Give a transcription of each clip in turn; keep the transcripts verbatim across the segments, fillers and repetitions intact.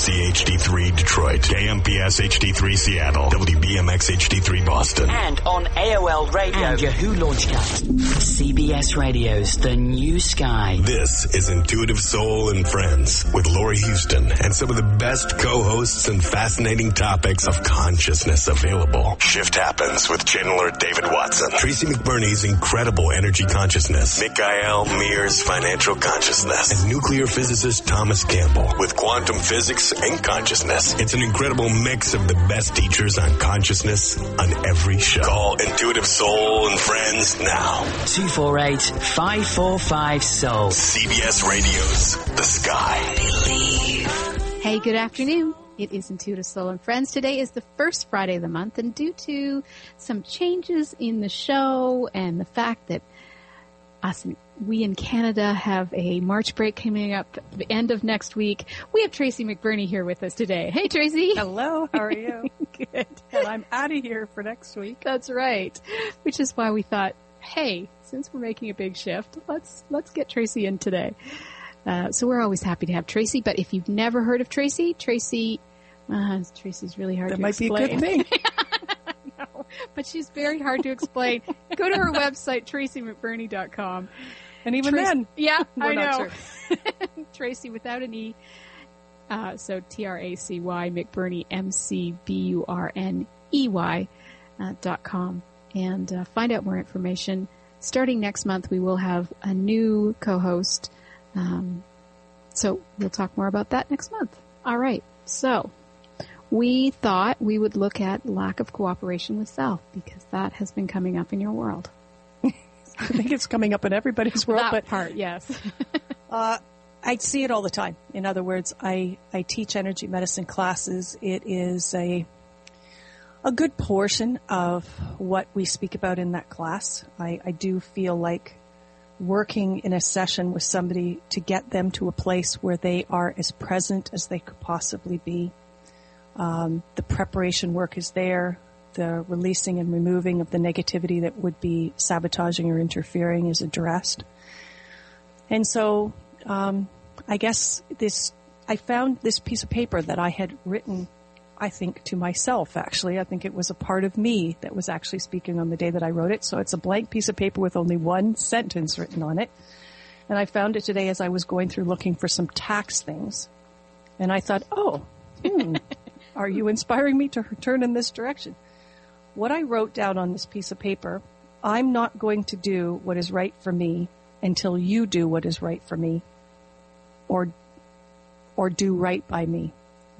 C H D three Detroit, K M P S H D three Seattle, W B M X H D three Boston. And on A O L Radio and Yahoo Launchcast. C B S Radio's The New Sky. This is Intuitive Soul and Friends with Lori Houston and some of the best co-hosts and fascinating topics of consciousness available. Shift Happens with Channeler David Watson, Tracy McBurney's Incredible Energy Consciousness, Mikhail Mir's Financial Consciousness, and nuclear physicist Thomas Campbell with Quantum Physics and Consciousness. It's an incredible mix of the best teachers on consciousness on every show. Call Intuitive Soul and Friends now. two four eight, five four five, soul. C B S Radio's The Sky. Believe. Hey, good afternoon. It is Intuitive Soul and Friends. Today is the first Friday of the month, and due to some changes in the show and the fact that us, we in Canada have a March break coming up at the end of next week, we have Tracy McBurney here with us today. Hey, Tracy. Hello, how are you? Good. And I'm out of here for next week. That's right. Which is why we thought, hey, since we're making a big shift, let's let's get Tracy in today. Uh, so we're always happy to have Tracy. But if you've never heard of Tracy, Tracy, uh, Tracy's really hard that to might explain. Be a good thing. No, but she's very hard to explain. Go to her website, tracy mcburney dot com. And even Tracy, then, yeah, we're I not know. sure. Tracy without an E. Uh, so T R A C Y, McBurney, M C B U R N E Y uh, dot com. And uh, find out more information. Starting next month, we will have a new co-host. Um, so we'll talk more about that next month. All right. So we thought we would look at lack of cooperation with self because that has been coming up in your world. I think it's coming up in everybody's world. That but part, yes. uh, I see it all the time. In other words, I, I teach energy medicine classes. It is a a good portion of what we speak about in that class. I, I do feel like working in a session with somebody to get them to a place where they are as present as they could possibly be. Um, the preparation work is there. The releasing and removing of the negativity that would be sabotaging or interfering is addressed. And so, um, I guess this, I found this piece of paper that I had written, I think, to myself, actually. I think it was a part of me that was actually speaking on the day that I wrote it. So it's a blank piece of paper with only one sentence written on it. And I found it today as I was going through looking for some tax things. And I thought, oh, hmm, are you inspiring me to turn in this direction? What I wrote down on this piece of paper, I'm not going to do what is right for me until you do what is right for me or or do right by me.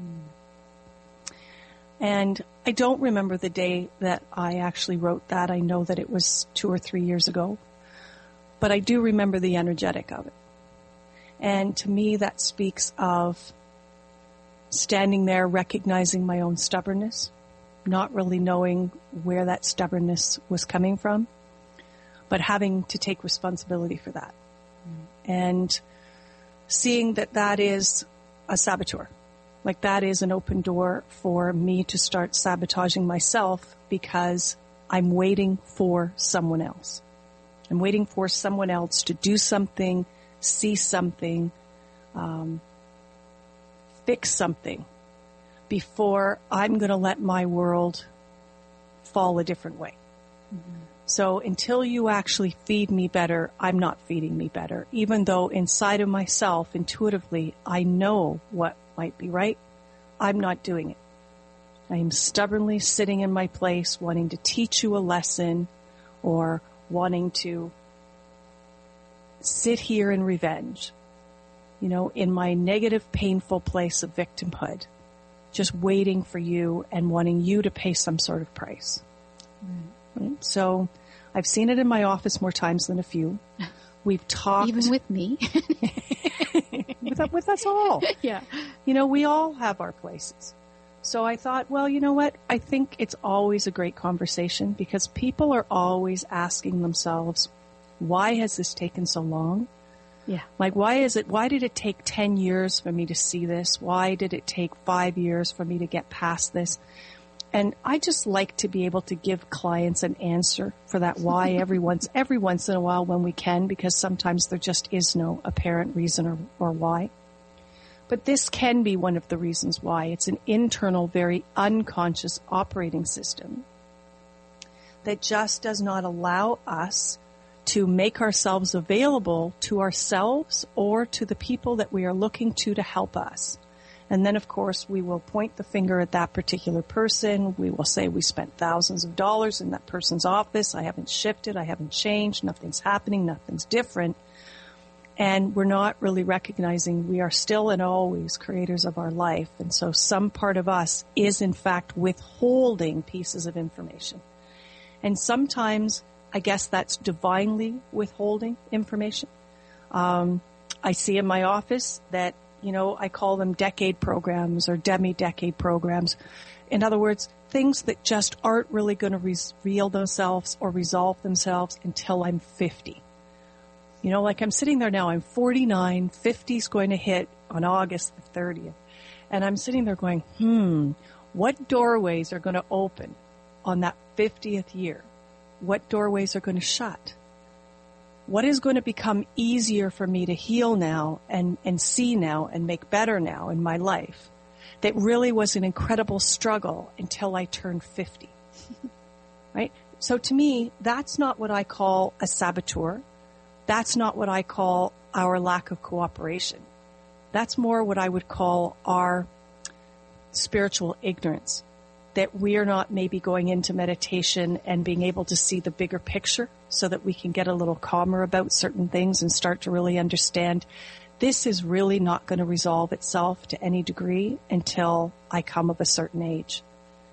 Mm. And I don't remember the day that I actually wrote that. I know that it was two or three years ago. But I do remember the energetic of it. And to me, that speaks of standing there, recognizing my own stubbornness, not really knowing where that stubbornness was coming from, but having to take responsibility for that. Mm. And seeing that that is a saboteur. Like that is an open door for me to start sabotaging myself because I'm waiting for someone else. I'm waiting for someone else to do something, see something, um, fix something before I'm going to let my world fall a different way. Mm-hmm. So until you actually feed me better, I'm not feeding me better. Even though inside of myself, intuitively, I know what might be right, I'm not doing it. I am stubbornly sitting in my place, wanting to teach you a lesson or wanting to sit here in revenge, you know, in my negative, painful place of victimhood, just waiting for you and wanting you to pay some sort of price. Mm. Right? So I've seen it in my office more times than a few. We've talked. Even with me. with, with us all. Yeah. You know, we all have our places. So I thought, well, you know what? I think it's always a great conversation because people are always asking themselves, why has this taken so long? Yeah. Like, why is it, why did it take ten years for me to see this? Why did it take five years for me to get past this? And I just like to be able to give clients an answer for that why every once, every once in a while when we can, because sometimes there just is no apparent reason or, or why. But this can be one of the reasons why. It's an internal, very unconscious operating system that just does not allow us to make ourselves available to ourselves or to the people that we are looking to to help us. And then, of course, we will point the finger at that particular person. We will say we spent thousands of dollars in that person's office. I haven't shifted. I haven't changed. Nothing's happening. Nothing's different. And we're not really recognizing we are still and always creators of our life. And so some part of us is, in fact, withholding pieces of information. And sometimes, I guess that's divinely withholding information. Um, I see in my office that, you know, I call them decade programs or demi-decade programs. In other words, things that just aren't really going to reveal themselves or resolve themselves until I'm fifty. You know, like I'm sitting there now, I'm forty-nine, fifty's going to hit on August the thirtieth. And I'm sitting there going, hmm, what doorways are going to open on that fiftieth year? What doorways are going to shut? What is going to become easier for me to heal now and, and see now and make better now in my life that really was an incredible struggle until I turned fifty, right? So to me, that's not what I call a saboteur. That's not what I call our lack of cooperation. That's more what I would call our spiritual ignorance, that we are not maybe going into meditation and being able to see the bigger picture so that we can get a little calmer about certain things and start to really understand this is really not going to resolve itself to any degree until I come of a certain age.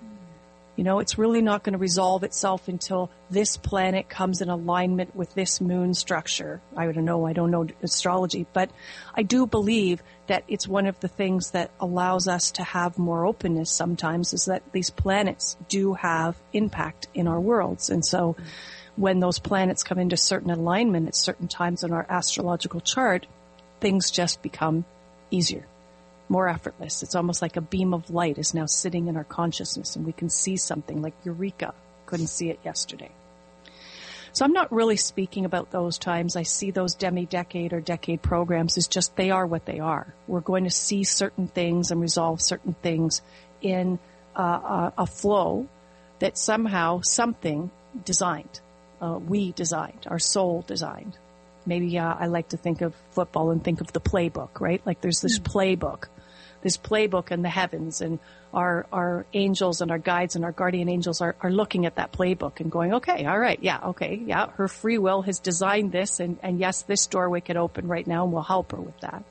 You know, it's really not going to resolve itself until this planet comes in alignment with this moon structure. I don't know, I don't know astrology, but I do believe that it's one of the things that allows us to have more openness sometimes is that these planets do have impact in our worlds. And so when those planets come into certain alignment at certain times in our astrological chart, things just become easier, more effortless. It's almost like a beam of light is now sitting in our consciousness and we can see something like Eureka. Couldn't see it yesterday. So I'm not really speaking about those times. I see those demi-decade or decade programs as just they are what they are. We're going to see certain things and resolve certain things in uh, a, a flow that somehow something designed. Uh, we designed, our soul designed. Maybe uh, I like to think of football and think of the playbook, right? Like there's this mm-hmm. playbook. This playbook in the heavens, and our our angels and our guides and our guardian angels are, are looking at that playbook and going, okay, all right, yeah, okay, yeah, her free will has designed this, and, and yes, this doorway could open right now, and we'll help her with that.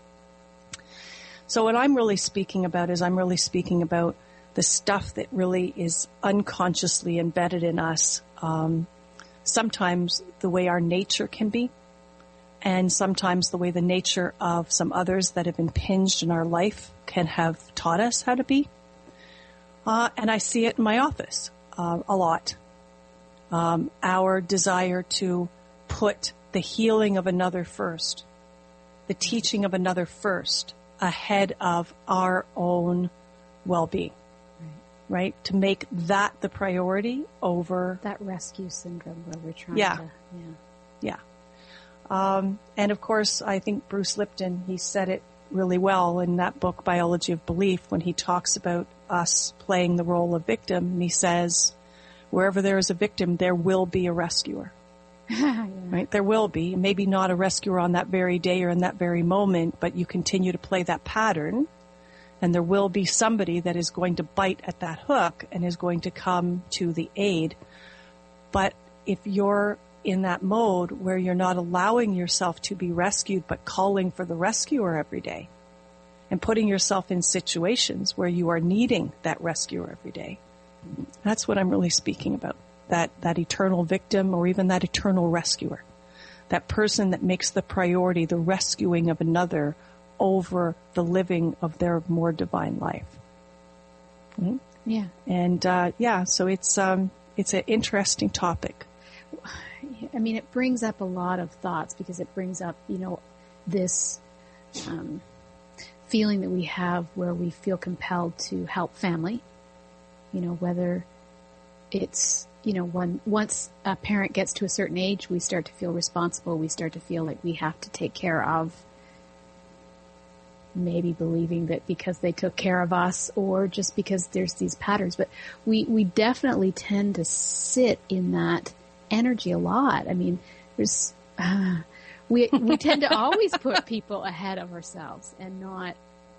So what I'm really speaking about is I'm really speaking about the stuff that really is unconsciously embedded in us, um, sometimes the way our nature can be, and sometimes the way the nature of some others that have impinged in our life can have taught us how to be. Uh, and I see it in my office uh, a lot. Um, our desire to put the healing of another first, the teaching of another first, ahead of our own well-being, right? right? To make that the priority over... That rescue syndrome where we're trying yeah. to... Yeah. Yeah. Um, and of course, I think Bruce Lipton, he said it really well in that book, Biology of Belief, when he talks about us playing the role of victim. And he says, wherever there is a victim, there will be a rescuer. yeah. Right? There will be. Maybe not a rescuer on that very day or in that very moment, but you continue to play that pattern. And there will be somebody that is going to bite at that hook and is going to come to the aid. But if you're in that mode where you're not allowing yourself to be rescued, but calling for the rescuer every day and putting yourself in situations where you are needing that rescuer every day. That's what I'm really speaking about. That, that eternal victim or even that eternal rescuer. That person that makes the priority, the rescuing of another over the living of their more divine life. Mm-hmm. Yeah. And, uh, yeah, so it's, um, it's an interesting topic. I mean, it brings up a lot of thoughts because it brings up, you know, this um, feeling that we have where we feel compelled to help family, you know, whether it's, you know, when once a parent gets to a certain age, we start to feel responsible. We start to feel like we have to take care of maybe believing that because they took care of us or just because there's these patterns. But we, we definitely tend to sit in that energy a lot. I mean, there's, uh, we, we tend to always put people ahead of ourselves and not,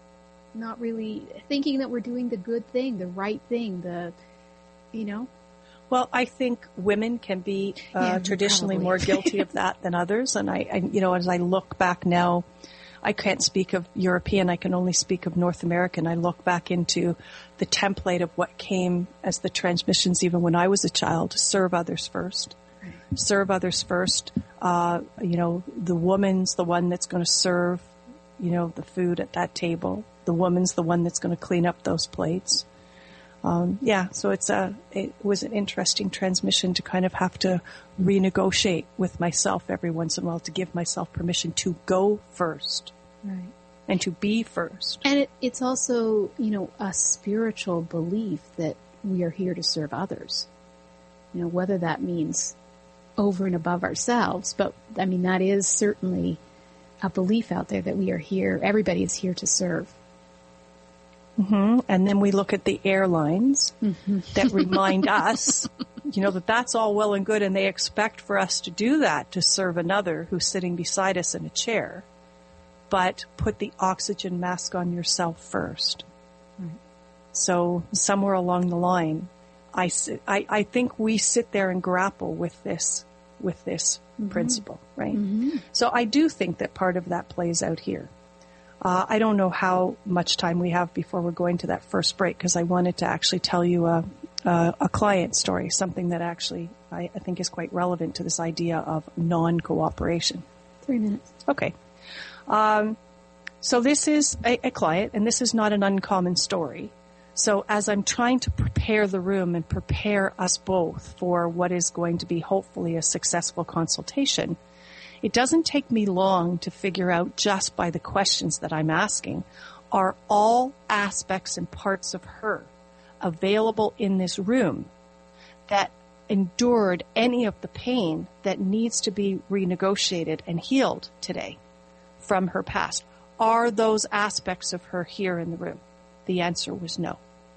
not really thinking that we're doing the good thing, the right thing, the, you know. Well, I think women can be uh, yeah, traditionally probably. more guilty of that than others. And I, I, you know, as I look back now, I can't speak of European. I can only speak of North American. I look back into the template of what came as the transmissions, even when I was a child: serve others first, right. serve others first. Uh, you know, the woman's the one that's going to serve, you know, the food at that table. The woman's the one that's going to clean up those plates. Um, yeah, so it's a, it was an interesting transmission to kind of have to renegotiate with myself every once in a while to give myself permission to go first. Right. And to be first. And it, it's also, you know, a spiritual belief that we are here to serve others. You know, whether that means over and above ourselves, but I mean, that is certainly a belief out there that we are here, everybody is here to serve. Mm-hmm. And then we look at the airlines mm-hmm. that remind us, you know, that that's all well and good, and they expect for us to do that, to serve another who's sitting beside us in a chair. But put the oxygen mask on yourself first. Right. So somewhere along the line, I, sit, I, I think we sit there and grapple with this, with this mm-hmm. principle, right? Mm-hmm. So I do think that part of that plays out here. Uh, I don't know how much time we have before we're going to that first break, because I wanted to actually tell you a, a, a client story, something that actually I, I think is quite relevant to this idea of non-cooperation. Three minutes. Okay. Um, so this is a, a client, and this is not an uncommon story. So as I'm trying to prepare the room and prepare us both for what is going to be hopefully a successful consultation, it doesn't take me long to figure out, just by the questions that I'm asking, are all aspects and parts of her available in this room that endured any of the pain that needs to be renegotiated and healed today from her past? Are those aspects of her here in the room? The answer was no.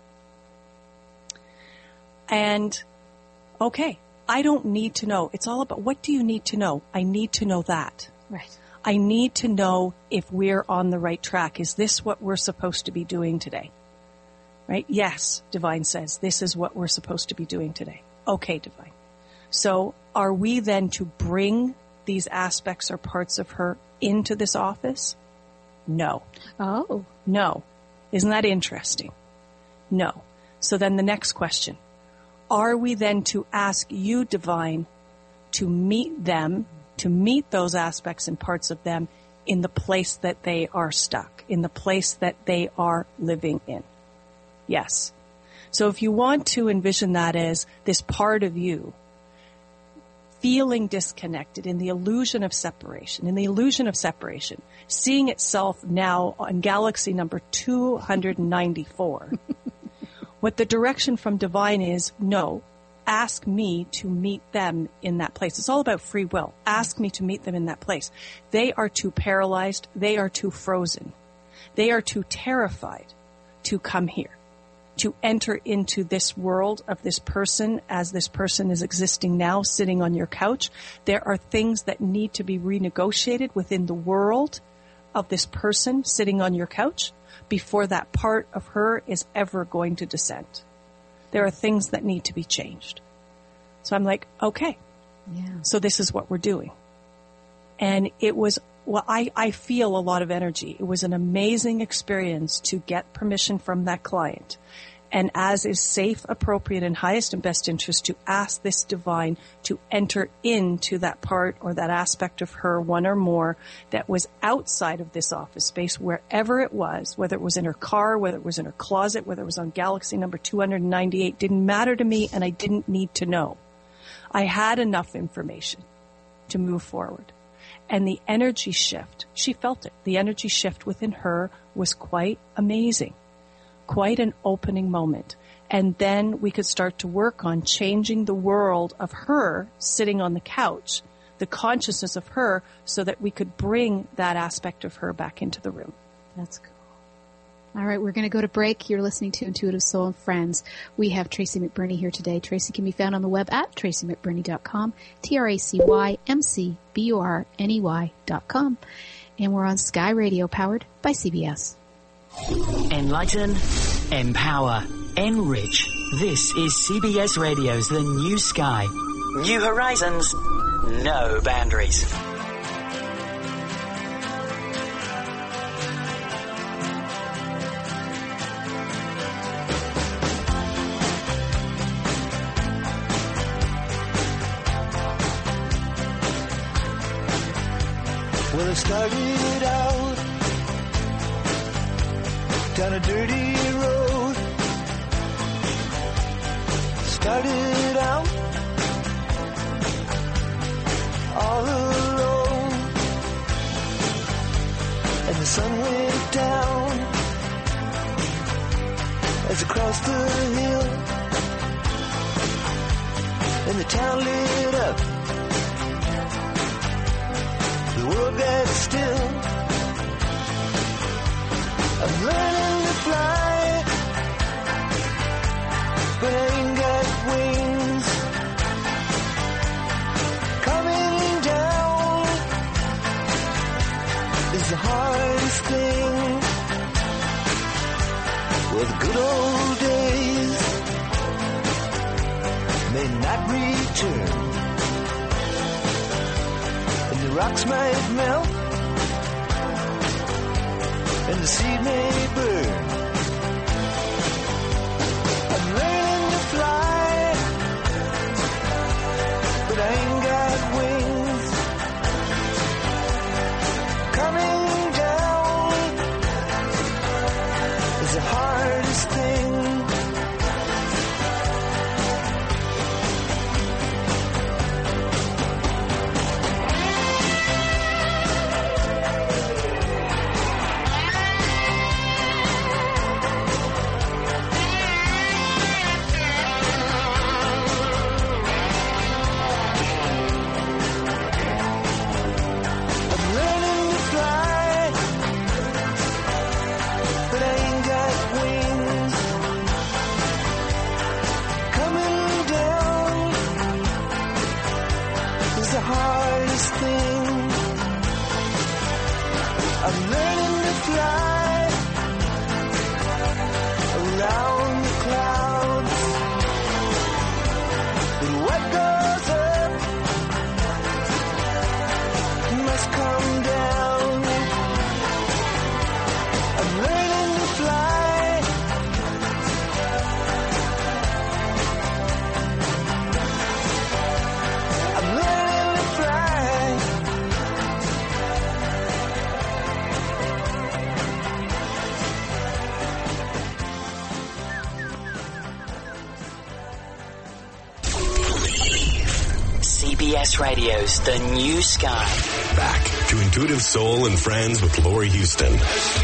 And, okay. I don't need to know. It's all about, what do you need to know? I need to know that. Right. I need to know if we're on the right track. Is this what we're supposed to be doing today? Right? Yes, Divine says, this is what we're supposed to be doing today. Okay, Divine. So are we then to bring these aspects or parts of her into this office? No. Oh. No. Isn't that interesting? No. So then the next question. Are we then to ask you, Divine, to meet them, to meet those aspects and parts of them in the place that they are stuck, in the place that they are living in? Yes. So if you want to envision that as this part of you feeling disconnected, in the illusion of separation, in the illusion of separation, seeing itself now on galaxy number two hundred ninety-four, what the direction from Divine is, no, ask me to meet them in that place. It's all about free will. Ask me to meet them in that place. They are too paralyzed. They are too frozen. They are too terrified to come here, to enter into this world of this person as this person is existing now, sitting on your couch. There are things that need to be renegotiated within the world of this person sitting on your couch before that part of her is ever going to descend. There are things that need to be changed. So I'm like, okay, yeah. So this is what we're doing. And it was, well, I, I feel a lot of energy. It was an amazing experience to get permission from that client. And as is safe, appropriate, and highest and best interest, to ask this Divine to enter into that part or that aspect of her, one or more, that was outside of this office space, wherever it was, whether it was in her car, whether it was in her closet, whether it was on galaxy number two hundred ninety-eight, didn't matter to me, and I didn't need to know. I had enough information to move forward. And the energy shift, she felt it. The energy shift within her was quite amazing. Quite an opening moment. And then we could start to work on changing the world of her sitting on the couch, the consciousness of her, so that we could bring that aspect of her back into the room. That's cool. All right, we're going to go to break. You're listening to Intuitive Soul and Friends. We have Tracy McBurney here today. Tracy can be found on the web at tracy mc burney dot com, T R A C Y M C B U R N E Y dot com. And we're on Sky Radio, powered by C B S. Enlighten, empower, enrich. This is C B S Radio's The New Sky. New horizons, no boundaries. Well, I started out down a dirty road. Started out all alone, and the sun went down as I crossed the hill, and the town lit up. The world got still. I'm learning to fly, but I ain't got wings. Coming down is the hardest thing. Well, the good old days may not return. The rocks might melt, and the seed may burn. I'm learning to fly, but I ain't got wings. Coming down is the hardest thing. C B S Radio's The New Sky. Back to Intuitive Soul and Friends with Laurie Houston.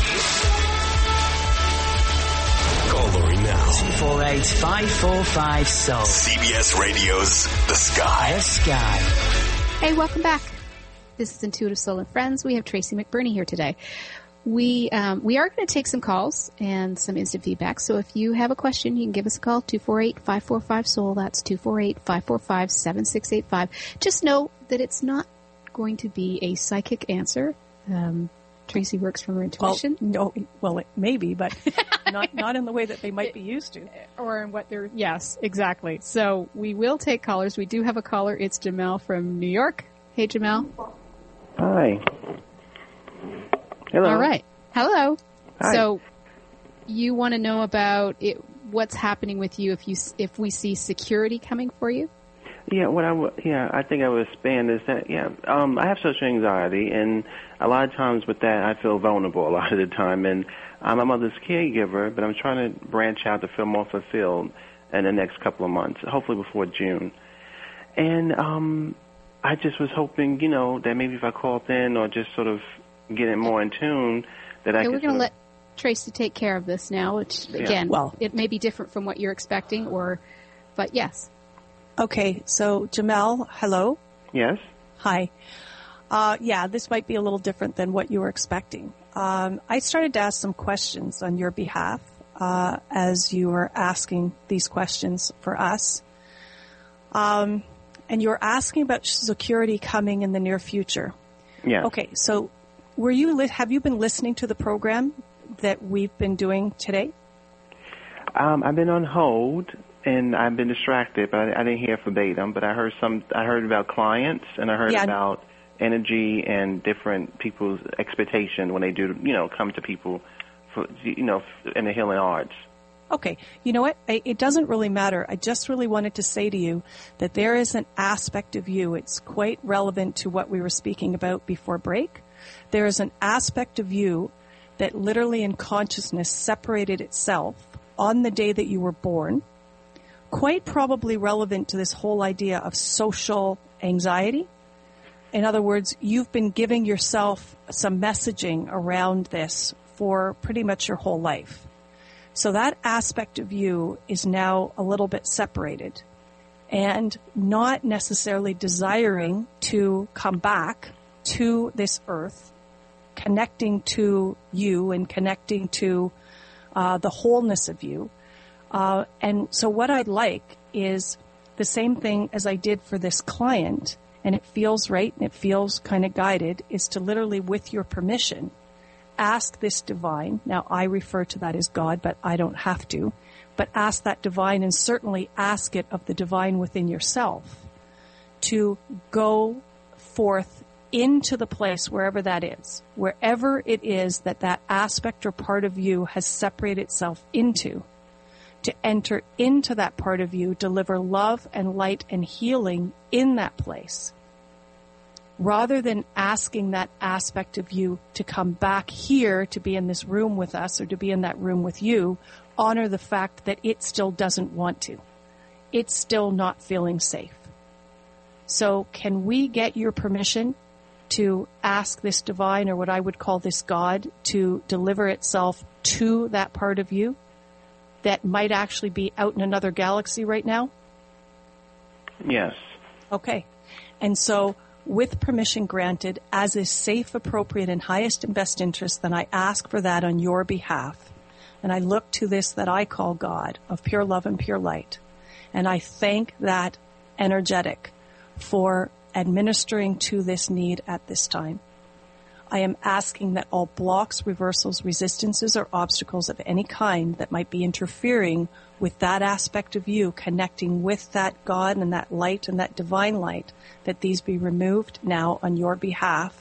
Call Laurie now. two four eight, five four five, S O U L. C B S Radio's The Sky. The Sky. Hey, welcome back. This is Intuitive Soul and Friends. We have Tracy McBurney here today. We um, we are going to take some calls and some instant feedback. So if you have a question, you can give us a call, two four eight, five four five, S O U L. That's two four eight, five four five, seven six eight five. Just know that it's not going to be a psychic answer. Um, Tracy works from her intuition. Well, no, well, it may be, but not not in the way that they might be used to. Or in what they're, yes, exactly. So we will take callers. We do have a caller. It's Jamel from New York. Hey, Jamel. Hi. Hello. All right. Hello. Hi. So you want to know about it, what's happening with you if you if we see security coming for you? Yeah, what I w- yeah, I think I would expand is that yeah, um, I have social anxiety, and a lot of times with that I feel vulnerable a lot of the time, and I'm my mother's caregiver, but I'm trying to branch out to feel more fulfilled in the next couple of months, hopefully before June, and um, I just was hoping, you know, that maybe if I called in or just sort of get it more in tune, that I okay, could. We're going to let Tracy take care of this now, which again, yeah. well, it may be different from what you're expecting, or, but yes. Okay, so Jamel, hello. Yes. Hi. Uh, yeah, this might be a little different than what you were expecting. um, I started to ask some questions on your behalf uh, as you were asking these questions for us. Um, and you were asking about security coming in the near future. Yeah. Okay, so were you li- have you been listening to the program that we've been doing today? Um, I've been on hold, and I've been distracted, but I, I didn't hear verbatim. But I heard some. I heard about clients, and I heard Yeah. about energy and different people's expectation when they do, you know, come to people for, you know, in the healing arts. Okay, you know what? I, it doesn't really matter. I just really wanted to say to you that there is an aspect of you. It's quite relevant to what we were speaking about before break. There is an aspect of you that literally in consciousness separated itself on the day that you were born, quite probably relevant to this whole idea of social anxiety. In other words, you've been giving yourself some messaging around this for pretty much your whole life. So that aspect of you is now a little bit separated and not necessarily desiring to come back to this earth, connecting to you and connecting to uh, the wholeness of you. Uh, and so what I'd like is the same thing as I did for this client, and it feels right and it feels kind of guided, is to literally, with your permission, ask this divine. Now, I refer to that as God, but I don't have to. But ask that divine, and certainly ask it of the divine within yourself, to go forth into the place, wherever that is, wherever it is that that aspect or part of you has separated itself into, to enter into that part of you, deliver love and light and healing in that place. Rather than asking that aspect of you to come back here to be in this room with us or to be in that room with you, honor the fact that it still doesn't want to. It's still not feeling safe. So can we get your permission to ask this divine, or what I would call this God, to deliver itself to that part of you that might actually be out in another galaxy right now? Yes. Okay. And so, with permission granted, as is safe, appropriate, and highest and best interest, then I ask for that on your behalf. And I look to this that I call God, of pure love and pure light. And I thank that energetic for administering to this need at this time. I am asking that all blocks, reversals, resistances, or obstacles of any kind that might be interfering with that aspect of you, connecting with that God and that light and that divine light, that these be removed now on your behalf.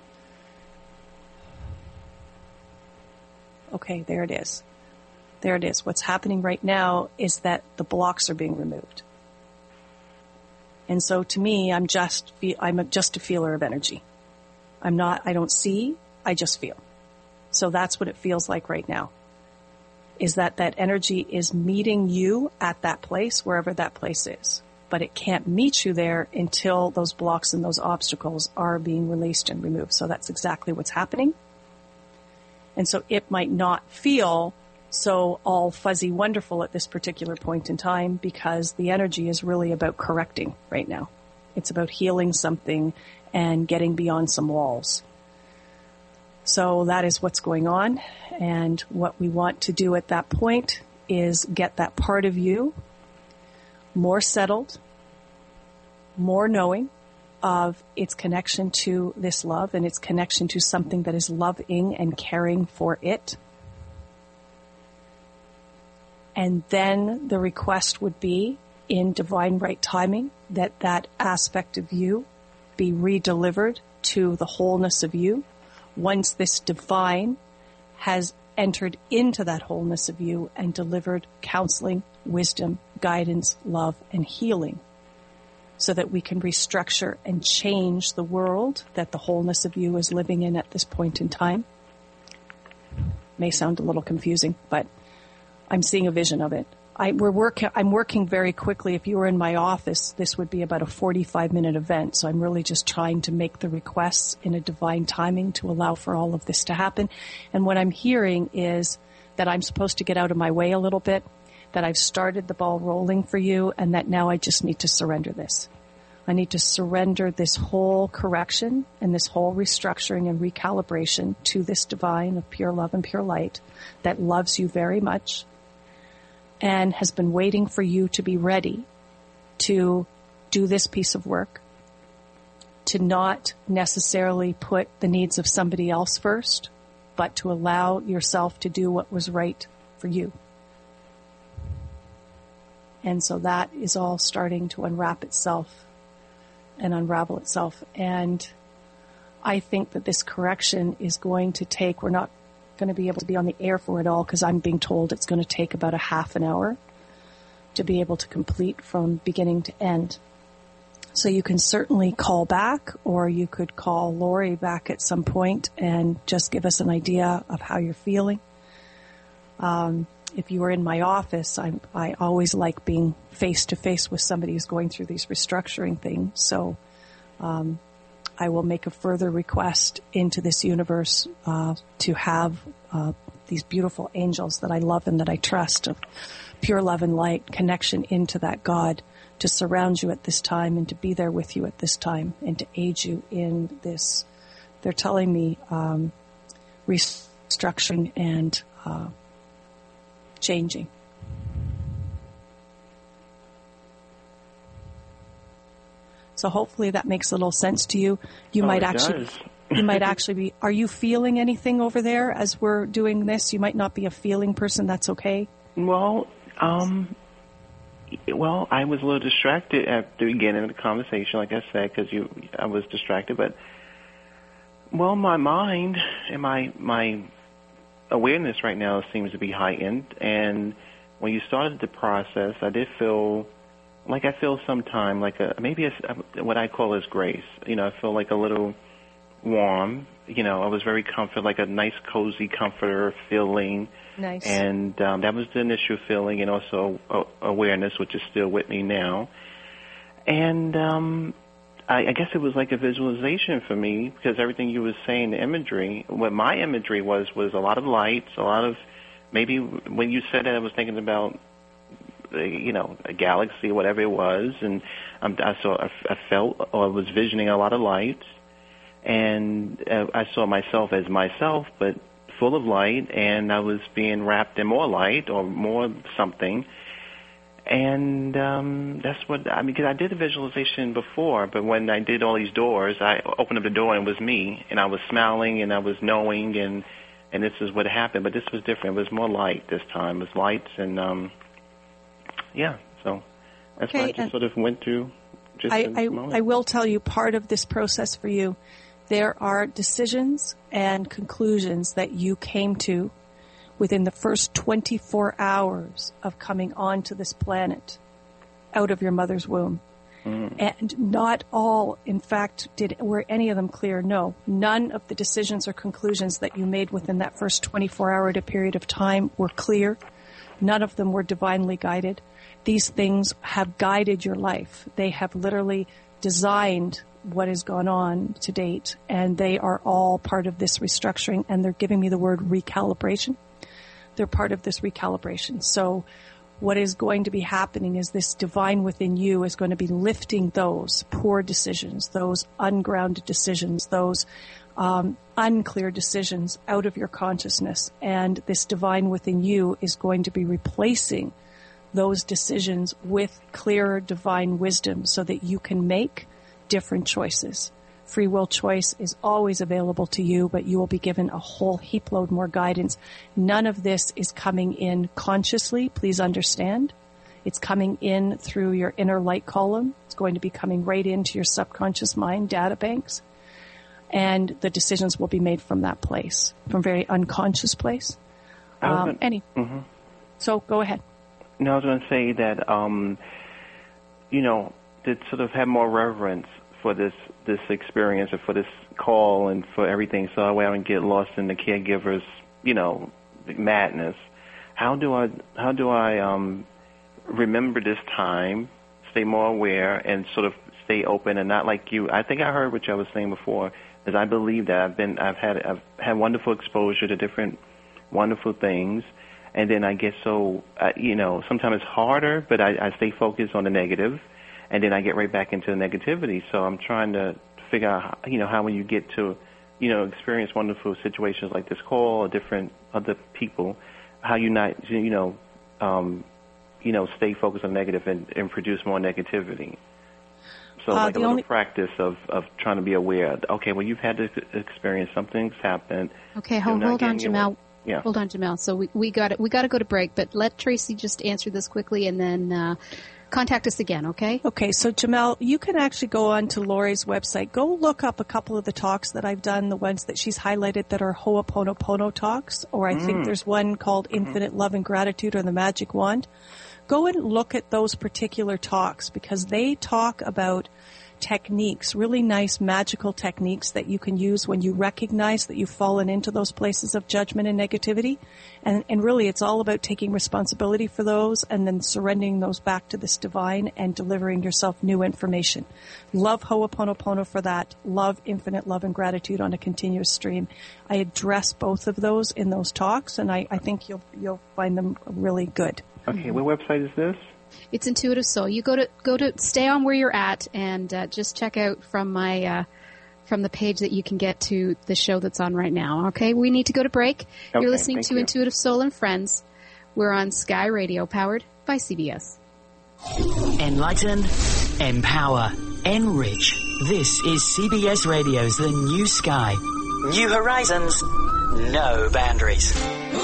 Okay, there it is. There it is. What's happening right now is that the blocks are being removed. And so to me, I'm just, I'm just a feeler of energy. I'm not, I don't see, I just feel. So that's what it feels like right now, is that that energy is meeting you at that place, wherever that place is. But it can't meet you there until those blocks and those obstacles are being released and removed. So that's exactly what's happening. And so it might not feel so all fuzzy wonderful at this particular point in time, because the energy is really about correcting right now. It's about healing something and getting beyond some walls. So that is what's going on. And what we want to do at that point is get that part of you more settled, more knowing of its connection to this love and its connection to something that is loving and caring for it. And then the request would be, in divine right timing, that that aspect of you be redelivered to the wholeness of you once this divine has entered into that wholeness of you and delivered counseling, wisdom, guidance, love, and healing, so that we can restructure and change the world that the wholeness of you is living in at this point in time. May sound a little confusing, but I'm seeing a vision of it. I, we're work, I'm working very quickly. If you were in my office, this would be about a forty-five minute event. So I'm really just trying to make the requests in a divine timing to allow for all of this to happen. And what I'm hearing is that I'm supposed to get out of my way a little bit, that I've started the ball rolling for you, and that now I just need to surrender this. I need to surrender this whole correction and this whole restructuring and recalibration to this divine of pure love and pure light that loves you very much and has been waiting for you to be ready to do this piece of work, to not necessarily put the needs of somebody else first, but to allow yourself to do what was right for you. And so that is all starting to unwrap itself and unravel itself. And I think that this correction is going to take, we're not going to be able to be on the air for it all because I'm being told it's going to take about a half an hour to be able to complete from beginning to end. So you can certainly call back, or you could call Lori back at some point and just give us an idea of how you're feeling. Um, if you were in my office, I, I always like being face to face with somebody who's going through these restructuring things. So um, I will make a further request into this universe uh, to have uh, these beautiful angels that I love and that I trust, of pure love and light, connection into that God, to surround you at this time and to be there with you at this time and to aid you in this. They're telling me um, restructuring and uh, changing. So hopefully that makes a little sense to you. You oh, might it actually, does. you might actually be. Are you feeling anything over there as we're doing this? You might not be a feeling person. That's okay. Well, um, well, I was a little distracted at the beginning of the conversation, like I said, because you, I was distracted. But well, my mind and my my awareness right now seems to be heightened. And when you started the process, I did feel like I feel sometime like a maybe a, what I call as grace. You know, I feel like a little warm. You know, I was very comfort, like a nice, cozy comforter feeling. Nice. And um, that was the initial feeling, and also uh, awareness, which is still with me now. And um, I, I guess it was like a visualization for me, because everything you were saying, the imagery, what my imagery was, was a lot of lights, a lot of, maybe when you said that, I was thinking about, uh, you know, a galaxy, whatever it was, and um, I saw, I, I felt, or I was visioning a lot of lights, and uh, I saw myself as myself, but full of light, and I was being wrapped in more light or more something. And um, that's what, I mean, because I did a visualization before, but when I did all these doors, I opened up the door and it was me, and I was smiling and I was knowing, and and this is what happened. But this was different. It was more light this time. It was lights, and um, yeah, so that's Okay, what I just sort of went through. Just I, in this I, moment. I will tell you part of this process for you. There are decisions and conclusions that you came to within the first twenty-four hours of coming onto this planet out of your mother's womb. Mm. And not all, in fact, did were any of them clear? No. None of the decisions or conclusions that you made within that first twenty-four hour period of time were clear. None of them were divinely guided. These things have guided your life. They have literally designed what has gone on to date, and they are all part of this restructuring, and they're giving me the word recalibration. They're part of this recalibration. So what is going to be happening is this divine within you is going to be lifting those poor decisions, those ungrounded decisions, those um, unclear decisions out of your consciousness, and this divine within you is going to be replacing those decisions with clearer divine wisdom so that you can make different choices. Free will choice is always available to you, but you will be given a whole heap load more guidance. None of this is coming in consciously, please understand. It's coming in through your inner light column. It's going to be coming right into your subconscious mind data banks. And the decisions will be made from that place, from very unconscious place. Um, gonna, any. Mm-hmm. So go ahead. No, I was going to say that, um, you know, to sort of have more reverence for this this experience and for this call and for everything, so that way I don't get lost in the caregiver's, you know, madness. How do I how do I um, remember this time, stay more aware, and sort of stay open and not like you? I think I heard what I was saying before, is I believe that I've been I've had I've had wonderful exposure to different wonderful things, and then I get so uh, you know, sometimes it's harder, but I, I stay focused on the negative. and then I get right back into the negativity. So I'm trying to figure out, how, you know, how when you get to, you know, experience wonderful situations like this call or different other people, how you not, you know, um, you know, stay focused on negative and, and produce more negativity. So uh, like a little only... practice of, of trying to be aware. Okay, well, you've had this experience. Something's happened. Okay, hold, hold on, Jamel. Yeah. Hold on, Jamel. So we we got we got to go to break, but let Tracy just answer this quickly, and then uh, contact us again. Okay. Okay. So Jamel, you can actually go on to Lori's website. Go look up a couple of the talks that I've done, the ones that she's highlighted that are Ho'oponopono talks, or I mm. think there's one called mm-hmm. Infinite Love and Gratitude or the Magic Wand. Go and look at those particular talks because they talk about techniques, really nice magical techniques that you can use when you recognize that you've fallen into those places of judgment and negativity. And, and really it's all about taking responsibility for those and then surrendering those back to this divine and delivering yourself new information. Love Ho'oponopono for that. Love Infinite Love and Gratitude on a continuous stream. I address both of those in those talks, and I, I think you'll you'll find them really good. Okay, what website is this? It's Intuitive Soul. You go to go to stay on where you're at and uh, just check out from my uh, from the page that you can get to the show that's on right now. Okay, we need to go to break. Okay, you're listening to you. Intuitive Soul and Friends. We're on Sky Radio, powered by C B S. Enlighten, empower, enrich. This is C B S Radio's The New Sky. New horizons, no boundaries.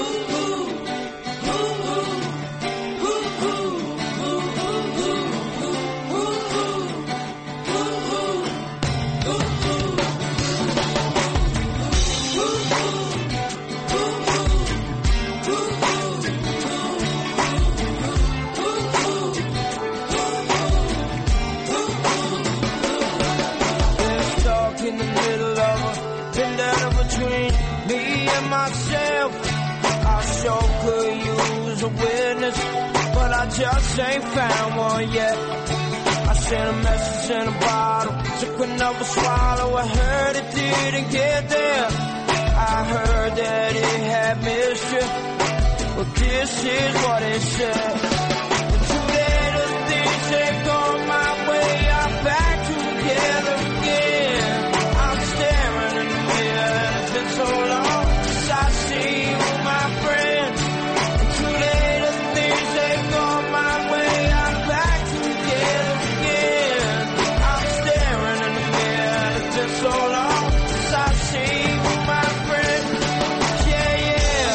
Just ain't found one yet. I sent a message in a bottle, took another swallow. I heard it didn't get there. I heard that it had missed you. Well, this is what it said. Today the things that go my way are back together again. I'm staring in the mirror and it's been so long since I see you, my friend. Today the things that go my way are back together again. I'm staring in the mirror and it's been so long since I see you, my friend. Yeah, yeah.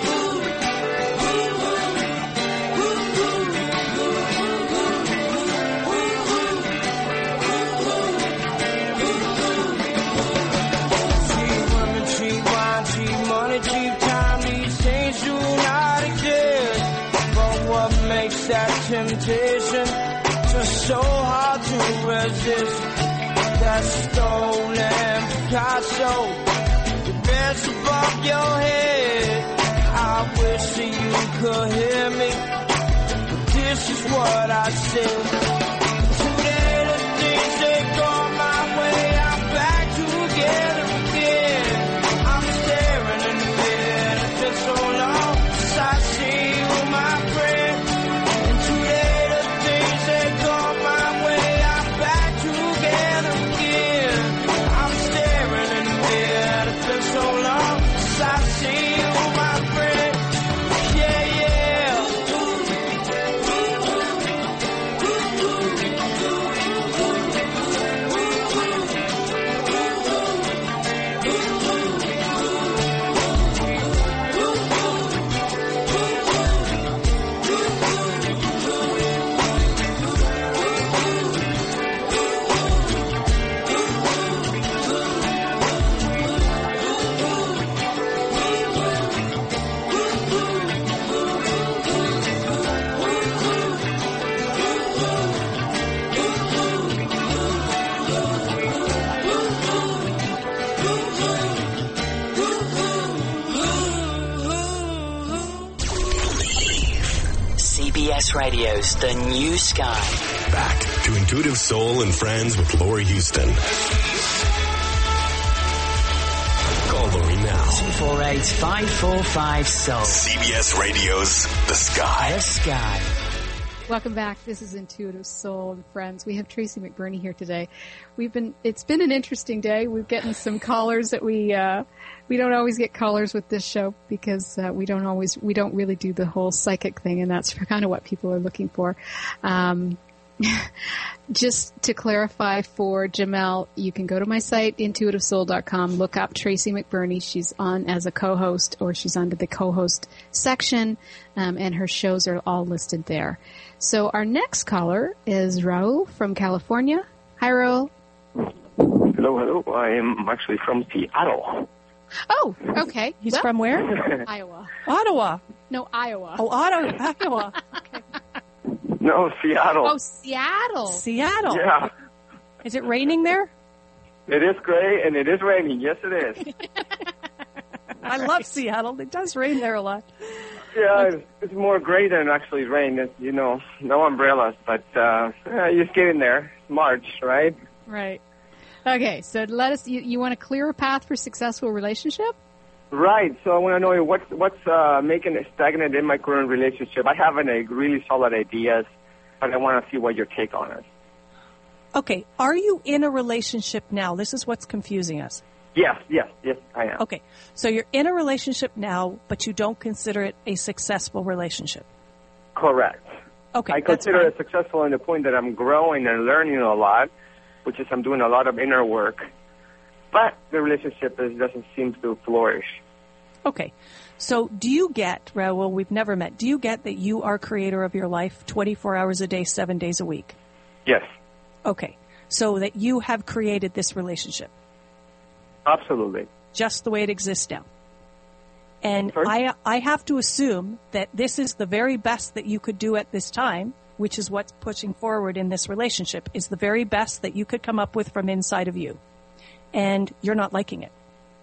Cheap women, cheap wine, cheap money, cheap time. These things do not exist. But what makes that temptation just so hard to resist? That stolen Picasso, the best above your head. I wish that you could hear me, but this is what I said. Today the things that go my way are back together again. I'm staring in the mirror and it's been so long since I see you, my friend. And today the things that go my way are back together again. I'm staring in the mirror and it's been so long since I see you, my friend. Yeah, yeah. C B S Radio's The New Sky. Back to Intuitive Soul and Friends with Lori Houston. Call Lori now. two four eight, five four five, S O U L. C B S Radio's The Sky. The Sky. Welcome back. This is Intuitive Soul and Friends. We have Tracy McBurney here today. We've been, it's been an interesting day. We're getting some callers that we, uh, we don't always get callers with this show because, uh, we don't always, we don't really do the whole psychic thing, and that's kind of what people are looking for. Um, just to clarify for Jamel, you can go to my site, intuitive soul dot com, look up Tracy McBurney. She's on as a co-host, or she's under the co-host section, um, and her shows are all listed there. So our next caller is Raul from California. Hi, Raul. Hello, hello. I am actually from Seattle. Oh, okay. He's well, from where? Iowa. Ottawa. No, Iowa. Oh, Ottawa. Iowa. Okay. No, Seattle. Oh, Seattle. Seattle. Yeah. Is it raining there? It is gray and it is raining. Yes, it is. I love Seattle. It does rain there a lot. Yeah, it's, it's more gray than actually rain. It's, you know, no umbrellas, but uh, yeah, you're getting there. March, right? Right. Okay, so let us, you, you want a clearer path for successful relationship? Right. So I want to know what's what's uh, making it stagnant in my current relationship. I have an, a really solid ideas, but I want to see what your take on it. Okay, are you in a relationship now? This is what's confusing us. Yes, yes, yes, I am. Okay, so you're in a relationship now, but you don't consider it a successful relationship. Correct. Okay, I that's consider fine. it successful in the point that I'm growing and learning a lot, which is I'm doing a lot of inner work. But the relationship is, doesn't seem to flourish. Okay. So do you get, Raul, we've never met, do you get that you are creator of your life twenty-four hours a day, seven days a week? Yes. Okay. So that you have created this relationship. Absolutely. Just the way it exists now. And Sorry? I, I have to assume that this is the very best that you could do at this time, which is what's pushing forward in this relationship, is the very best that you could come up with from inside of you. And you're not liking it.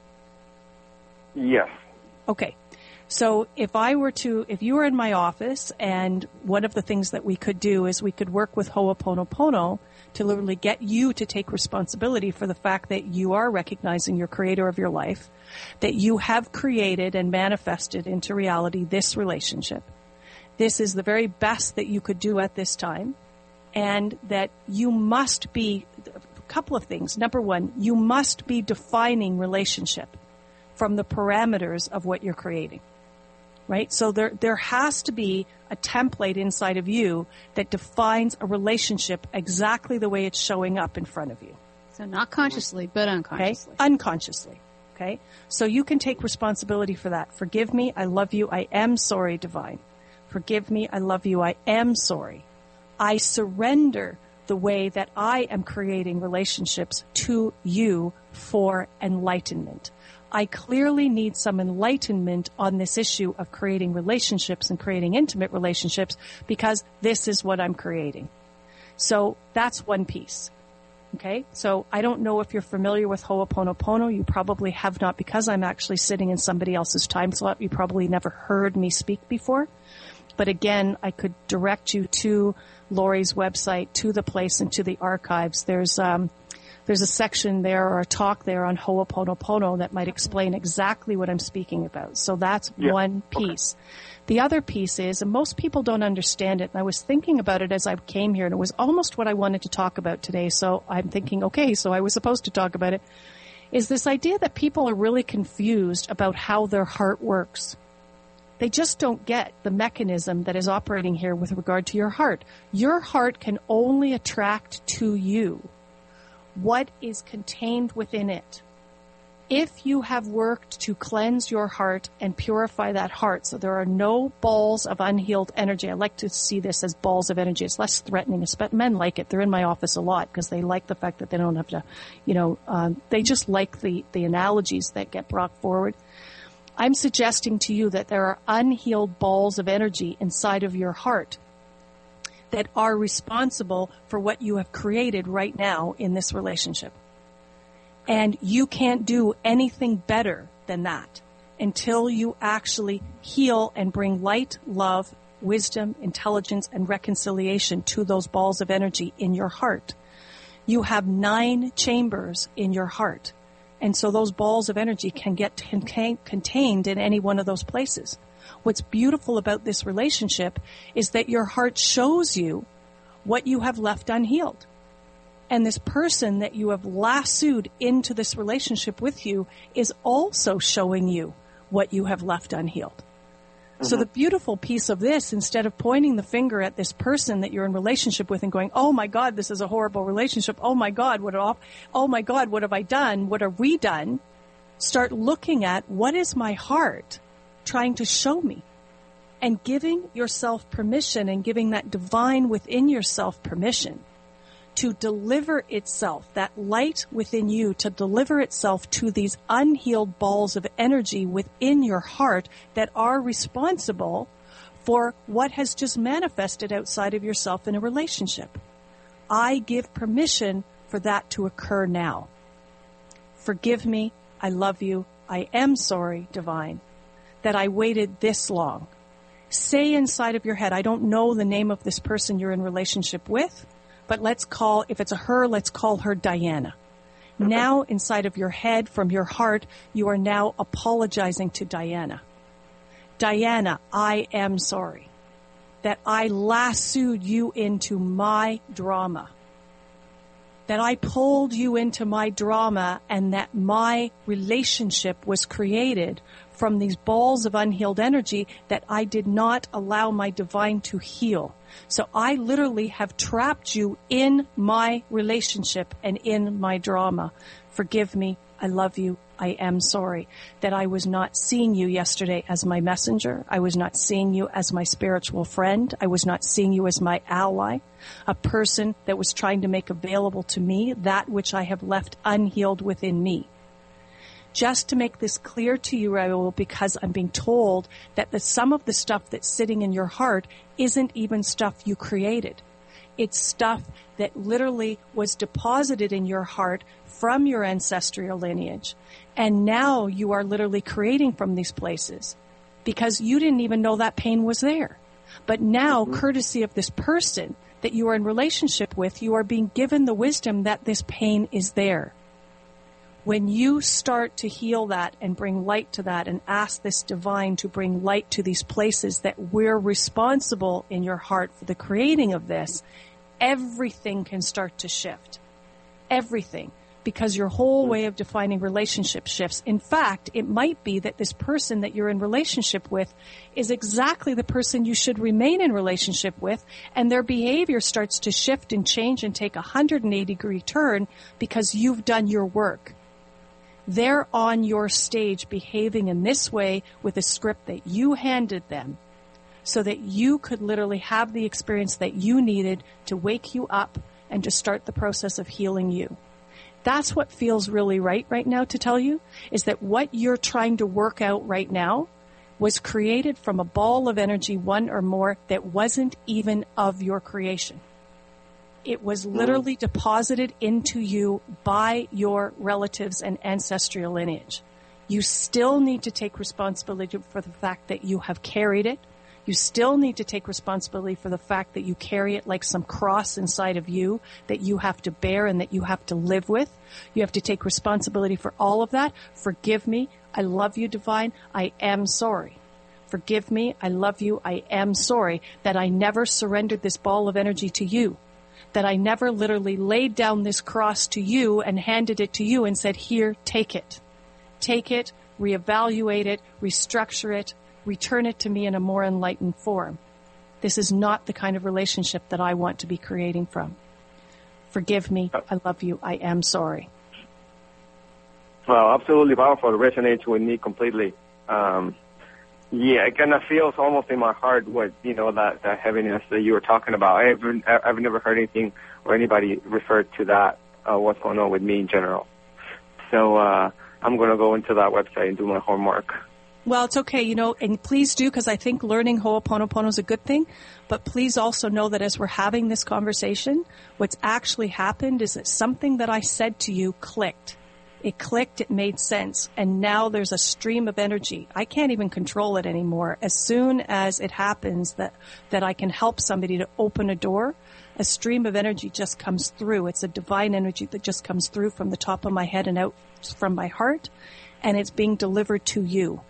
Yes. Okay. So if I were to, if you were in my office, and one of the things that we could do is we could work with Ho'oponopono to literally get you to take responsibility for the fact that you are recognizing you're creator of your life, that you have created and manifested into reality this relationship. This is the very best that you could do at this time, and that you must be, a couple of things. Number one, you must be defining relationship from the parameters of what you're creating, right? So there, there has to be a template inside of you that defines a relationship exactly the way it's showing up in front of you. So not consciously, but Okay? unconsciously. Unconsciously. Okay? So you can take responsibility for that. Forgive me. I love you. I am sorry, divine. Forgive me. I love you. I am sorry. I surrender the way that I am creating relationships to you for enlightenment. I clearly need some enlightenment on this issue of creating relationships and creating intimate relationships, because this is what I'm creating. So that's one piece. Okay? So I don't know if you're familiar with Ho'oponopono. You probably have not, because I'm actually sitting in somebody else's time slot. You probably never heard me speak before. But again, I could direct you to Lori's website, to the place, and to the archives. There's um, there's a section there, or a talk there, on Ho'oponopono that might explain exactly what I'm speaking about. So that's Yeah. one piece. The other piece is, and most people don't understand it, and I was thinking about it as I came here, and it was almost what I wanted to talk about today. So I'm thinking, okay, so I was supposed to talk about it, is this idea that people are really confused about how their heart works. They just don't get the mechanism that is operating here with regard to your heart. Your heart can only attract to you what is contained within it. If you have worked to cleanse your heart and purify that heart, so there are no balls of unhealed energy. I like to see this as balls of energy. It's less threatening. But men like it. They're in my office a lot because they like the fact that they don't have to, you know, um, they just like the, the analogies that get brought forward. I'm suggesting to you that there are unhealed balls of energy inside of your heart that are responsible for what you have created right now in this relationship. And you can't do anything better than that until you actually heal and bring light, love, wisdom, intelligence, and reconciliation to those balls of energy in your heart. You have nine chambers in your heart. And so those balls of energy can get contain, contained in any one of those places. What's beautiful about this relationship is that your heart shows you what you have left unhealed. And this person that you have lassoed into this relationship with you is also showing you what you have left unhealed. Mm-hmm. So the beautiful piece of this, instead of pointing the finger at this person that you're in relationship with and going, oh my God, this is a horrible relationship. Oh my God, what have, oh my God, what have I done? What have we done? Start looking at what is my heart trying to show me, and giving yourself permission and giving that divine within yourself permission to deliver itself, that light within you, to deliver itself to these unhealed balls of energy within your heart that are responsible for what has just manifested outside of yourself in a relationship. I give permission for that to occur now. Forgive me. I love you. I am sorry, divine, that I waited this long. Say inside of your head, I don't know the name of this person you're in relationship with, but let's call, if it's a her, let's call her Diana. Now, inside of your head, from your heart, you are now apologizing to Diana. Diana, I am sorry that I lassoed you into my drama, that I pulled you into my drama, and that my relationship was created from these balls of unhealed energy that I did not allow my divine to heal. So I literally have trapped you in my relationship and in my drama. Forgive me. I love you. I am sorry that I was not seeing you yesterday as my messenger. I was not seeing you as my spiritual friend. I was not seeing you as my ally, a person that was trying to make available to me that which I have left unhealed within me. Just to make this clear to you, Raul, because I'm being told that the, some of the stuff that's sitting in your heart isn't even stuff you created. It's stuff that literally was deposited in your heart from your ancestral lineage. And now you are literally creating from these places because you didn't even know that pain was there. But now, mm-hmm. courtesy of this person that you are in relationship with, you are being given the wisdom that this pain is there. When you start to heal that and bring light to that and ask this divine to bring light to these places that we're responsible in your heart for the creating of this, everything can start to shift. Everything. Because your whole way of defining relationship shifts. In fact, it might be that this person that you're in relationship with is exactly the person you should remain in relationship with, and their behavior starts to shift and change and take a one hundred eighty degree turn because you've done your work. They're on your stage behaving in this way with a script that you handed them so that you could literally have the experience that you needed to wake you up and to start the process of healing you. That's what feels really right right now to tell you, is that what you're trying to work out right now was created from a ball of energy, one or more, that wasn't even of your creation. It was literally deposited into you by your relatives and ancestral lineage. You still need to take responsibility for the fact that you have carried it. You still need to take responsibility for the fact that you carry it like some cross inside of you that you have to bear and that you have to live with. You have to take responsibility for all of that. Forgive me. I love you, divine. I am sorry. Forgive me. I love you. I am sorry that I never surrendered this ball of energy to you. That I never literally laid down this cross to you and handed it to you and said, here, take it. Take it, reevaluate it, restructure it, return it to me in a more enlightened form. This is not the kind of relationship that I want to be creating from. Forgive me. I love you. I am sorry. Well, absolutely powerful. It resonates with me completely. Um, yeah, it kind of feels almost in my heart what, you know, that, that heaviness that you were talking about. I've, I've never heard anything or anybody referred to that, uh, what's going on with me in general. So uh, I'm going to go into that website and do my homework. Well, it's okay, you know, and please do, because I think learning Ho'oponopono is a good thing. But please also know that as we're having this conversation, what's actually happened is that something that I said to you clicked. It clicked, it made sense, and now there's a stream of energy. I can't even control it anymore. As soon as it happens that, that I can help somebody to open a door, a stream of energy just comes through. It's a divine energy that just comes through from the top of my head and out from my heart, and it's being delivered to you.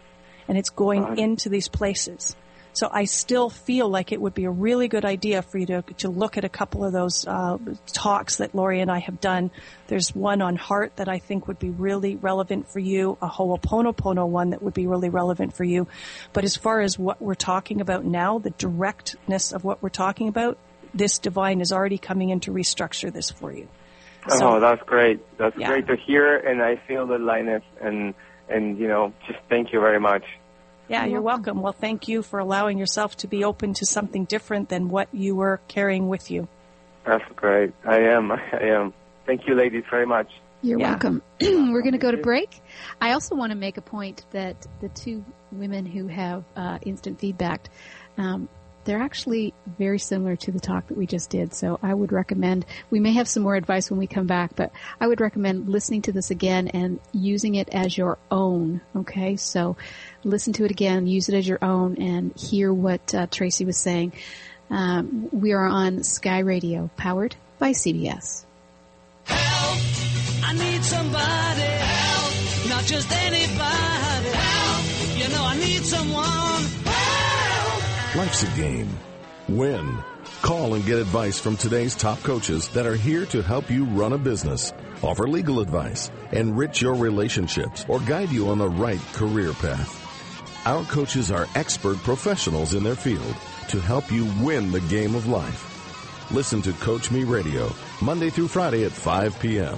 and it's going into these places. So I still feel like it would be a really good idea for you to to look at a couple of those uh, talks that Lori and I have done. There's one on heart that I think would be really relevant for you, a Ho'oponopono one that would be really relevant for you. But as far as what we're talking about now, the directness of what we're talking about, this divine is already coming in to restructure this for you. So, oh, that's great. That's yeah. great to hear, and I feel the lightness, and, and you know, just thank you very much. Yeah, you're welcome. Well, thank you for allowing yourself to be open to something different than what you were carrying with you. That's great. I am. I am. Thank you, ladies, very much. You're Yeah. welcome. We're going to go to break. I also want to make a point that the two women who have uh, instant feedback, um, they're actually very similar to the talk that we just did. So I would recommend, we may have some more advice when we come back, but I would recommend listening to this again and using it as your own. Okay. So listen to it again, use it as your own, and hear what uh, Tracy was saying. Um, we are on Sky Radio, powered by C B S. Help! I need somebody. Help! Not just anybody. Help! You know I need someone. Help! Life's a game. Win. Call and get advice from today's top coaches that are here to help you run a business, offer legal advice, enrich your relationships, or guide you on the right career path. Our coaches are expert professionals in their field to help you win the game of life. Listen to Coach Me Radio, Monday through Friday at five p.m.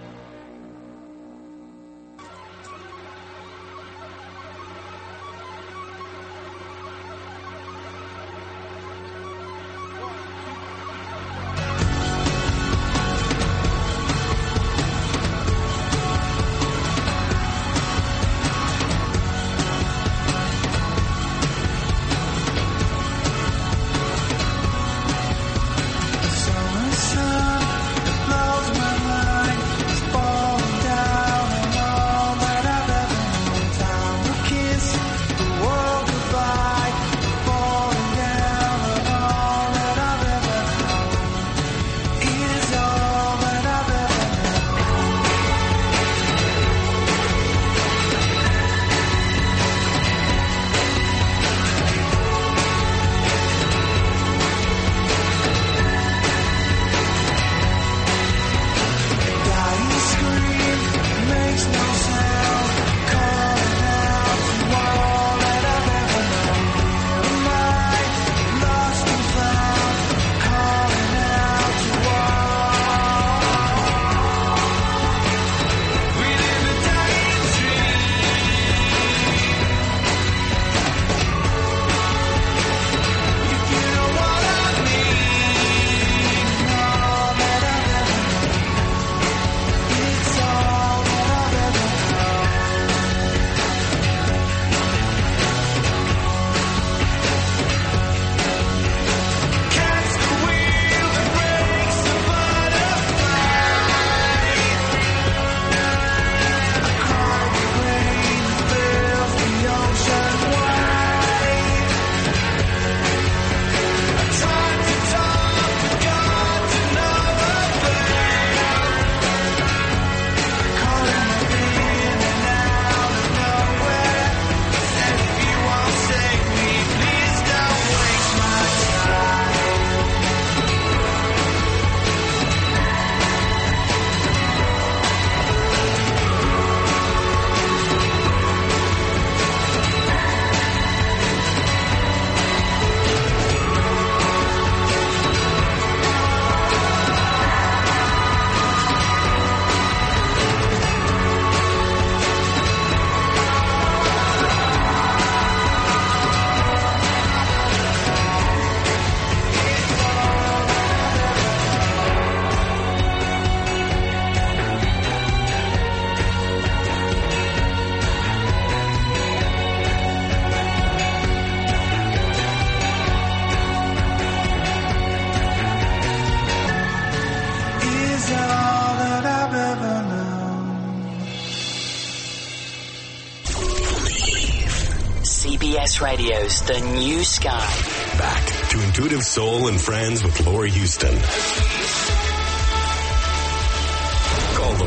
C B S Radio's The New Sky. Back to Intuitive Soul and Friends with Lori Houston. Call Lori now.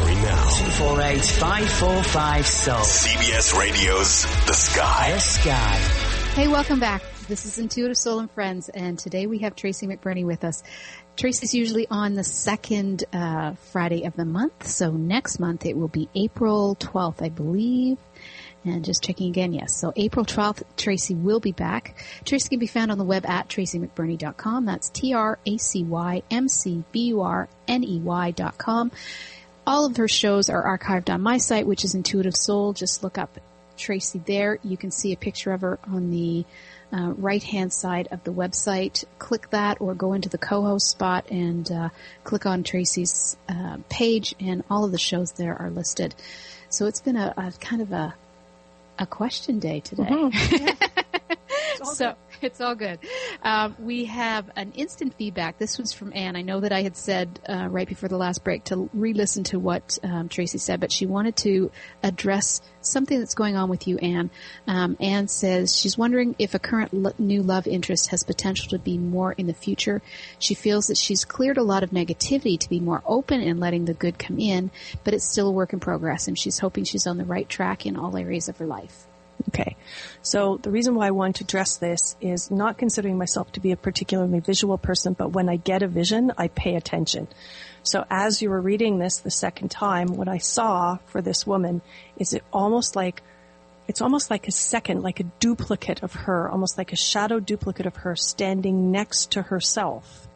two four eight, five four five, S O U L. C B S Radio's The Sky. The Sky. Hey, welcome back. This is Intuitive Soul and Friends, and today we have Tracy McBurney with us. Tracy's usually on the second uh, Friday of the month, so next month it will be April twelfth, I believe. And just checking again, yes. So April twelfth, Tracy will be back. Tracy can be found on the web at tracy mcburney dot com. That's T R A C Y M C B U R N E Y dot com. All of her shows are archived on my site, which is Intuitive Soul. Just look up Tracy there. You can see a picture of her on the uh, right-hand side of the website. Click that or go into the co-host spot and uh, click on Tracy's uh, page, and all of the shows there are listed. So it's been a, a kind of a a question day today. Mm-hmm. Yeah. It's so good. It's all good. Um, we have an instant feedback. This was from Anne. I know that I had said uh, right before the last break to re-listen to what um, Tracy said, but she wanted to address something that's going on with you, Anne. Um, Anne says she's wondering if a current lo- new love interest has potential to be more in the future. She feels that she's cleared a lot of negativity to be more open and letting the good come in, but it's still a work in progress, and she's hoping she's on the right track in all areas of her life. Okay. So the reason why I want to address this is not considering myself to be a particularly visual person, but when I get a vision, I pay attention. So as you were reading this the second time, what I saw for this woman is it almost like, it's almost like a second, like a duplicate of her, almost like a shadow duplicate of her standing next to herself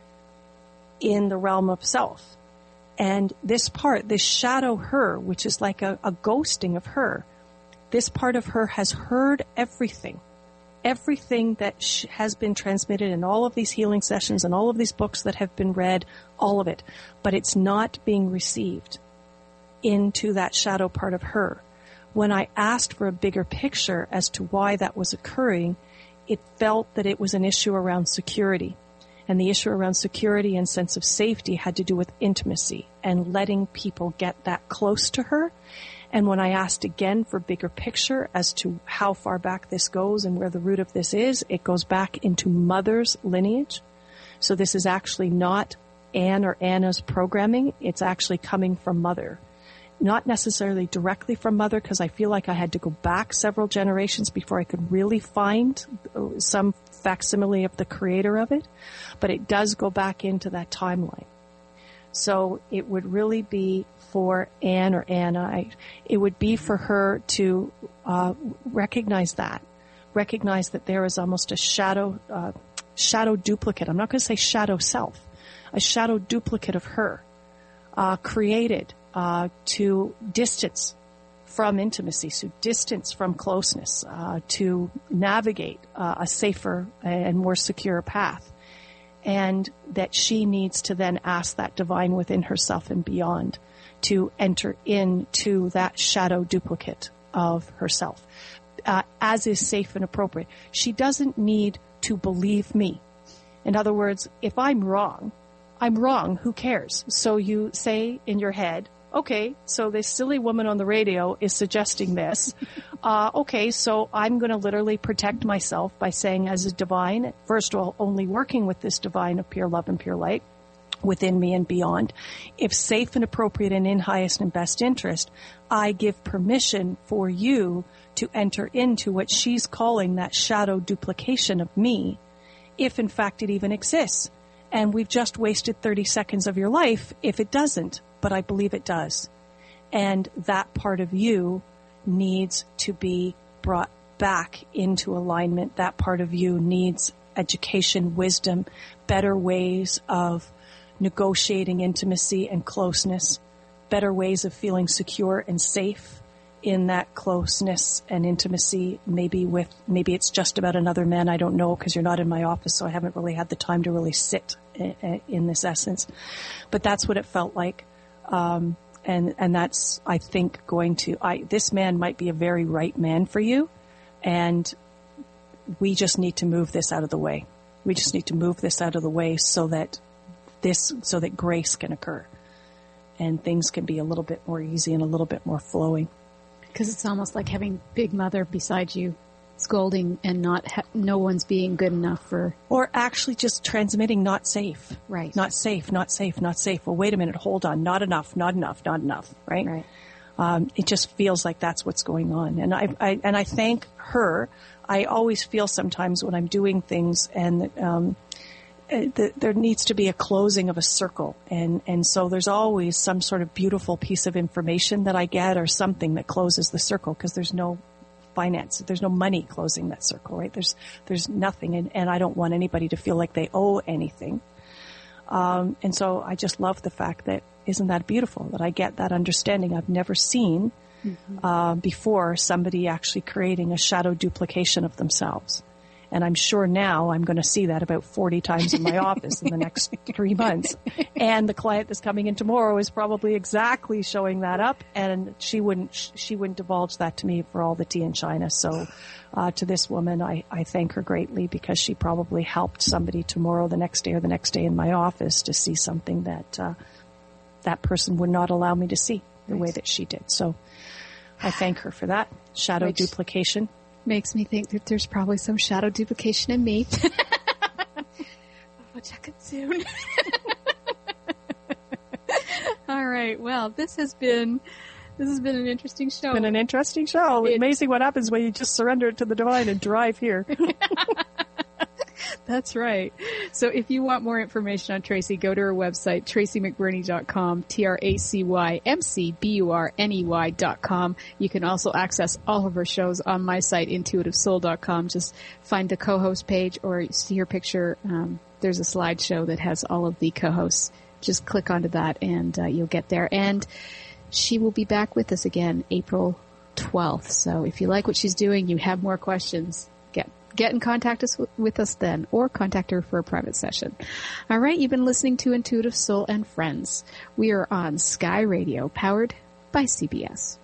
in the realm of self. And this part, this shadow her, which is like a, a ghosting of her, this part of her has heard everything, everything that sh- has been transmitted in all of these healing sessions and all of these books that have been read, all of it. But it's not being received into that shadow part of her. When I asked for a bigger picture as to why that was occurring, it felt that it was an issue around security. And the issue around security and sense of safety had to do with intimacy and letting people get that close to her. And when I asked again for bigger picture as to how far back this goes and where the root of this is, it goes back into mother's lineage. So this is actually not Anne or Anna's programming. It's actually coming from mother. Not necessarily directly from mother, because I feel like I had to go back several generations before I could really find some facsimile of the creator of it. But it does go back into that timeline. So it would really be for Anne or Anna, I, it would be for her to uh, recognize that, recognize that there is almost a shadow, uh, shadow duplicate. I'm not going to say shadow self, a shadow duplicate of her, uh, created uh, to distance from intimacy, so distance from closeness, uh, to navigate uh, a safer and more secure path. And that she needs to then ask that divine within herself and beyond to enter into that shadow duplicate of herself, uh, as is safe and appropriate. She doesn't need to believe me. In other words, if I'm wrong, I'm wrong. Who cares? So you say in your head, okay, so this silly woman on the radio is suggesting this. Uh, okay, so I'm going to literally protect myself by saying as a divine, first of all, only working with this divine of pure love and pure light within me and beyond. If safe and appropriate and in highest and best interest, I give permission for you to enter into what she's calling that shadow duplication of me, if in fact it even exists. And we've just wasted thirty seconds of your life if it doesn't. But I believe it does. And that part of you needs to be brought back into alignment. That part of you needs education, wisdom, better ways of negotiating intimacy and closeness, better ways of feeling secure and safe in that closeness and intimacy. Maybe with, maybe it's just about another man. I don't know, because you're not in my office, so I haven't really had the time to really sit in, in this essence. But that's what it felt like. Um, and, and that's, I think, going to, I, this man might be a very right man for you. And we just need to move this out of the way. We just need to move this out of the way so that this, so that grace can occur and things can be a little bit more easy and a little bit more flowing. Because it's almost like having Big Mother beside you scolding and not ha- no one's being good enough for, or actually just transmitting not safe, right? Not safe, not safe, not safe. Well, wait a minute, hold on, not enough, not enough, not enough, right? Right. Um, it just feels like that's what's going on, and I, I and I thank her. I always feel sometimes when I'm doing things and um, the, there needs to be a closing of a circle, and and so there's always some sort of beautiful piece of information that I get or something that closes the circle, because there's no finance, there's no money closing that circle, right? There's there's nothing, and, and I don't want anybody to feel like they owe anything. Um, and so I just love the fact that, isn't that beautiful, that I get that understanding. I've never seen mm-hmm. uh, before somebody actually creating a shadow duplication of themselves. And I'm sure now I'm going to see that about forty times in my office in the next three months. And the client that's coming in tomorrow is probably exactly showing that up, and she wouldn't she wouldn't divulge that to me for all the tea in China. So uh, to this woman, I, I thank her greatly, because she probably helped somebody tomorrow, the next day, or the next day in my office to see something that uh, that person would not allow me to see the way that she did. So I thank her for that. Shadow Which duplication. Makes me think that there's probably some shadow duplication in me. I'll check it soon. All right. Well, this has been this has been an interesting show. It's been an interesting show. It, Amazing what happens when you just surrender it to the divine and drive here. That's right. So if you want more information on Tracy, go to her website, tracy mcburney dot com, T R A C Y M C B U R N E Y dot com. You can also access all of her shows on my site, intuitive soul dot com. Just find the co-host page or see her picture. Um, there's a slideshow that has all of the co-hosts. Just click onto that and uh, you'll get there. And she will be back with us again April twelfth. So if you like what she's doing, you have more questions, get Get in contact us with us then, or contact her for a private session. All right, you've been listening to Intuitive Soul and Friends. We are on Sky Radio, powered by C B S.